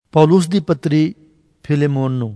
ਪੌਲੁਸ ਦੀ ਪੱਤਰੀ ਫਿਲੇਮੋਨ ਨੂੰ।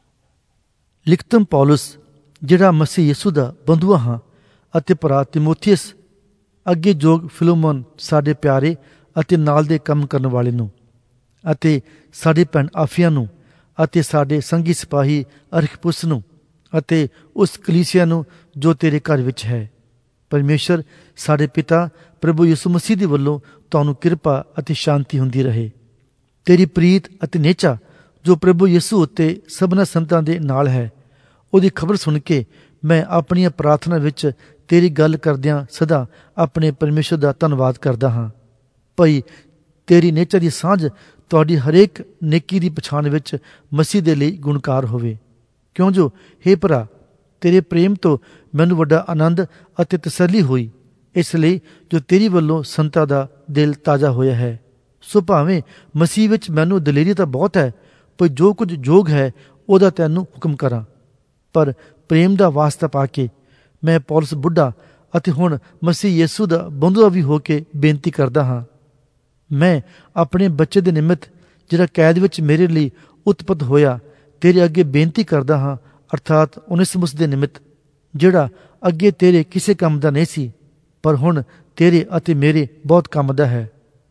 ਲਿਖਤਮ ਪੌਲੁਸ, ਜਿਹੜਾ ਮਸੀਹ ਯਿਸੂ ਦਾ ਬੰਧੂਆ ਹਾਂ, ਅਤੇ ਭਰਾ ਤਿਮੋਥੀਅਸ, ਅੱਗੇ ਜੋਗ ਫਿਲੇਮੋਨ ਸਾਡੇ ਪਿਆਰੇ ਅਤੇ ਨਾਲ ਦੇ ਕੰਮ ਕਰਨ ਵਾਲੇ ਨੂੰ, ਅਤੇ ਸਾਡੇ ਭੈਣ ਆਫੀਆ ਨੂੰ, ਅਤੇ ਸਾਡੇ ਸੰਗੀ ਸਿਪਾਹੀ ਅਰਖਿਪੁਸ ਨੂੰ, ਅਤੇ ਉਸ ਕਲੀਸਿਆ ਨੂੰ ਜੋ ਤੇਰੇ ਘਰ ਵਿੱਚ ਹੈ। ਪਰਮੇਸ਼ਰ ਸਾਡੇ ਪਿਤਾ ਪ੍ਰਭੂ ਯਿਸੂ ਮਸੀਹ ਦੇ ਵੱਲੋਂ ਤੁਹਾਨੂੰ ਕਿਰਪਾ ਅਤੇ ਸ਼ਾਂਤੀ ਹੁੰਦੀ ਰਹੇ। ਤੇਰੀ ਪ੍ਰੀਤ ਅਤੇ ਨੇਚਾ ਜੋ ਪ੍ਰਭੂ ਯਿਸੂ ਉੱਤੇ ਸਭਨਾਂ ਸੰਤਾਂ ਦੇ ਨਾਲ ਹੈ, ਉਹਦੀ ਖਬਰ ਸੁਣ ਕੇ ਮੈਂ ਆਪਣੀਆਂ ਪ੍ਰਾਰਥਨਾ ਵਿੱਚ ਤੇਰੀ ਗੱਲ ਕਰਦਿਆਂ ਸਦਾ ਆਪਣੇ ਪਰਮੇਸ਼ਰ ਦਾ ਧੰਨਵਾਦ ਕਰਦਾ ਹਾਂ। ਭਈ ਤੇਰੀ ਨੇਚਾ ਦੀ ਸਾਂਝ ਤੁਹਾਡੀ ਹਰੇਕ ਨੇਕੀ ਦੀ ਪਛਾਣ ਵਿੱਚ ਮਸੀਹ ਦੇ ਲਈ ਗੁਣਕਾਰ ਹੋਵੇ। ਕਿਉਂ ਜੋ ਹੇ ਭਰਾ, ਤੇਰੇ ਪ੍ਰੇਮ ਤੋਂ ਮੈਨੂੰ ਵੱਡਾ ਆਨੰਦ ਅਤੇ ਤਸੱਲੀ ਹੋਈ, ਇਸ ਲਈ ਜੋ ਤੇਰੀ ਵੱਲੋਂ ਸੰਤਾਂ ਦਾ ਦਿਲ ਤਾਜ਼ਾ ਹੋਇਆ ਹੈ। ਸੋ ਭਾਵੇਂ ਮਸੀਹ ਵਿੱਚ ਮੈਨੂੰ ਦਲੇਰੀ ਤਾਂ ਬਹੁਤ ਹੈ, ਪਰ ਜੋ ਕੁਝ ਯੋਗ ਹੈ ਉਹਦਾ ਤੈਨੂੰ ਹੁਕਮ ਕਰਾਂ। ਪਰ ਪ੍ਰੇਮ ਦਾ ਵਾਸਤਾ ਪਾ ਕੇ ਮੈਂ ਪੌਲੁਸ ਬੁੱਢਾ ਅਤੇ ਹੁਣ ਮਸੀਹ ਯਿਸੂ ਦਾ ਬੰਧੂਆ ਵੀ ਹੋ ਕੇ ਬੇਨਤੀ ਕਰਦਾ ਹਾਂ। ਮੈਂ ਆਪਣੇ ਬੱਚੇ ਦੇ ਨਿਮਿਤ, ਜਿਹੜਾ ਕੈਦ ਵਿੱਚ ਮੇਰੇ ਲਈ ਉਤਪਤ ਹੋਇਆ, ਤੇਰੇ ਅੱਗੇ ਬੇਨਤੀ ਕਰਦਾ ਹਾਂ, ਅਰਥਾਤ ਉਨੇਸਿਮੁਸ ਦੇ ਨਿਮਿਤ, ਜਿਹੜਾ ਅੱਗੇ ਤੇਰੇ ਕਿਸੇ ਕੰਮ ਦਾ ਨਹੀਂ ਸੀ, ਪਰ ਹੁਣ ਤੇਰੇ ਅਤੇ ਮੇਰੇ ਬਹੁਤ ਕੰਮ ਦਾ ਹੈ।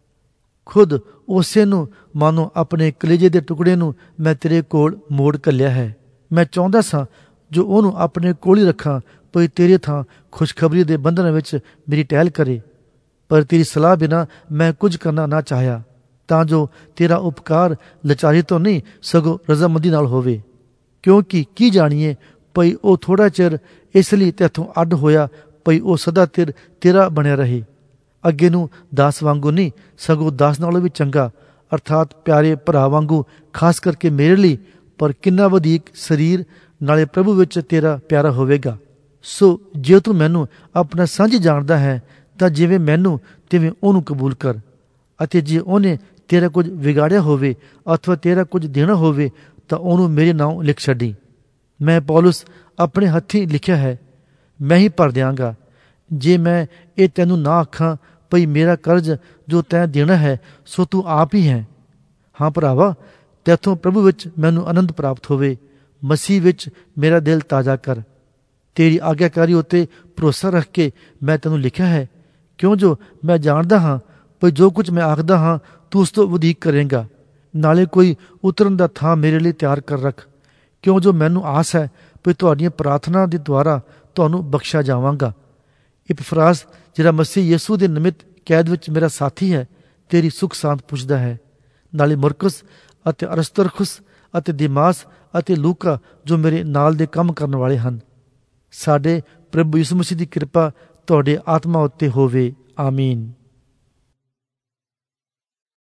ਖੁਦ ਉਸੇ ਨੂੰ ਮਾਨੋ ਆਪਣੇ ਕਲੇਜੇ ਦੇ ਟੁਕੜੇ ਨੂੰ ਮੈਂ ਤੇਰੇ ਕੋਲ ਮੋੜ ਘੱਲਿਆ ਹੈ। ਮੈਂ ਚਾਹੁੰਦਾ ਸਾਂ ਜੋ ਉਹਨੂੰ ਆਪਣੇ ਕੋਲ ਹੀ ਰੱਖਾਂ, ਪਰ ਤੇਰੇ ਥਾਂ ਖੁਸ਼ਖਬਰੀ ਦੇ ਬੰਧਨਾਂ ਵਿੱਚ ਮੇਰੀ ਟਹਿਲ ਕਰੇ। ਪਰ ਤੇਰੀ ਸਲਾਹ ਬਿਨਾਂ ਮੈਂ ਕੁਝ ਕਰਨਾ ਨਾ ਚਾਹਿਆ, ਤਾਂ ਜੋ ਤੇਰਾ ਉਪਕਾਰ ਲਾਚਾਰੀ ਤੋਂ ਨਹੀਂ ਸਗੋਂ ਰਜ਼ਾਮੰਦੀ ਨਾਲ ਹੋਵੇ। ਕਿਉਂਕਿ ਕੀ ਜਾਣੀਏ ਭਈ ਉਹ ਥੋੜ੍ਹਾ ਚਿਰ ਇਸ ਲਈ ਤੈਥੋਂ ਅੱਡ ਹੋਇਆ, ਭਈ ਉਹ ਸਦਾ ਤੇਰਾ ਬਣਿਆ ਰਹੇ। ਅੱਗੇ ਨੂੰ ਦਾਸ ਵਾਂਗੂ ਨਹੀਂ, ਸਗੋਂ ਦਾਸ ਨਾਲੋਂ ਵੀ ਚੰਗਾ, ਅਰਥਾਤ ਪਿਆਰੇ ਭਰਾ ਵਾਂਗੂ, ਖਾਸ ਕਰਕੇ ਮੇਰੇ ਲਈ, ਪਰ ਕਿੰਨਾ ਵਧੀਕ ਸਰੀਰ ਨਾਲੇ ਪ੍ਰਭੂ ਵਿੱਚ ਤੇਰਾ ਪਿਆਰਾ ਹੋਵੇਗਾ। ਸੋ ਜੇ ਤੂੰ ਮੈਨੂੰ ਆਪਣਾ ਸਾਂਝੀ ਜਾਣਦਾ ਹੈ, ਤਾਂ ਜਿਵੇਂ ਮੈਨੂੰ ਤਿਵੇਂ ਉਹਨੂੰ ਕਬੂਲ ਕਰ। ਅਤੇ ਜੇ ਉਹਨੇ ਤੇਰਾ ਕੁਝ ਵਿਗਾੜਿਆ ਹੋਵੇ ਅਥਵਾ ਤੇਰਾ ਕੁਝ ਦੇਣਾ ਹੋਵੇ, ਤਾਂ ਉਹਨੂੰ ਮੇਰੇ ਨਾਂ ਲਿਖ ਛੱਡੀ। ਮੈਂ ਪੌਲੁਸ ਆਪਣੇ ਹੱਥੀਂ ਲਿਖਿਆ ਹੈ, ਮੈਂ ਹੀ ਭਰ ਦਿਆਂਗਾ। ਜੇ ਮੈਂ ਇਹ ਤੈਨੂੰ ਨਾ ਆਖਾਂ ਭਈ ਮੇਰਾ ਕਰਜ਼ ਜੋ ਤੈਂ ਦੇਣਾ ਹੈ ਸੋ ਤੂੰ ਆਪ ਹੀ ਹੈ। ਹਾਂ ਭਰਾਵਾ, ਤੈਥੋਂ ਪ੍ਰਭੂ ਵਿੱਚ ਮੈਨੂੰ ਆਨੰਦ ਪ੍ਰਾਪਤ ਹੋਵੇ। ਮਸੀਹ ਵਿੱਚ ਮੇਰਾ ਦਿਲ ਤਾਜ਼ਾ ਕਰ। ਤੇਰੀ ਆਗਿਆਕਾਰੀ ਉੱਤੇ ਭਰੋਸਾ ਰੱਖ ਕੇ ਮੈਂ ਤੈਨੂੰ ਲਿਖਿਆ ਹੈ, ਕਿਉਂ ਜੋ ਮੈਂ ਜਾਣਦਾ ਹਾਂ ਭਈ ਜੋ ਕੁਝ ਮੈਂ ਆਖਦਾ ਹਾਂ ਤੂੰ ਉਸ ਤੋਂ ਵਧੀਕ ਕਰੇਂਗਾ। ਨਾਲੇ ਕੋਈ ਉਤਰਨ ਦਾ ਥਾਂ ਮੇਰੇ ਲਈ ਤਿਆਰ ਕਰ ਰੱਖ, ਕਿਉਂ ਜੋ ਮੈਨੂੰ ਆਸ ਹੈ ਭਈ ਤੁਹਾਡੀਆਂ ਪ੍ਰਾਰਥਨਾ ਦੇ ਦੁਆਰਾ ਤੁਹਾਨੂੰ ਬਖਸ਼ਿਆ ਜਾਵਾਂਗਾ। ਇਪਫਰਾਸ, ਜਿਹੜਾ ਮਸੀਹ ਯਿਸੂ ਦੇ ਨਿਮਿਤ ਕੈਦ ਵਿੱਚ ਮੇਰਾ ਸਾਥੀ ਹੈ, ਤੇਰੀ ਸੁੱਖ ਸਾਂਦ ਪੁੱਛਦਾ ਹੈ। ਨਾਲੇ ਮੁਰਕਸ ਅਤੇ ਅਰਸਤਰਖੁਸ ਅਤੇ ਦਿਮਾਸ ਅਤੇ ਲੂਕਾ, ਜੋ ਮੇਰੇ ਨਾਲ ਦੇ ਕੰਮ ਕਰਨ ਵਾਲੇ ਹਨ। ਸਾਡੇ ਪ੍ਰਭੂ ਯਿਸੂ ਮਸੀਹ ਦੀ ਕਿਰਪਾ ਤੁਹਾਡੇ ਆਤਮਾ ਉੱਤੇ ਹੋਵੇ। ਆਮੀਨ।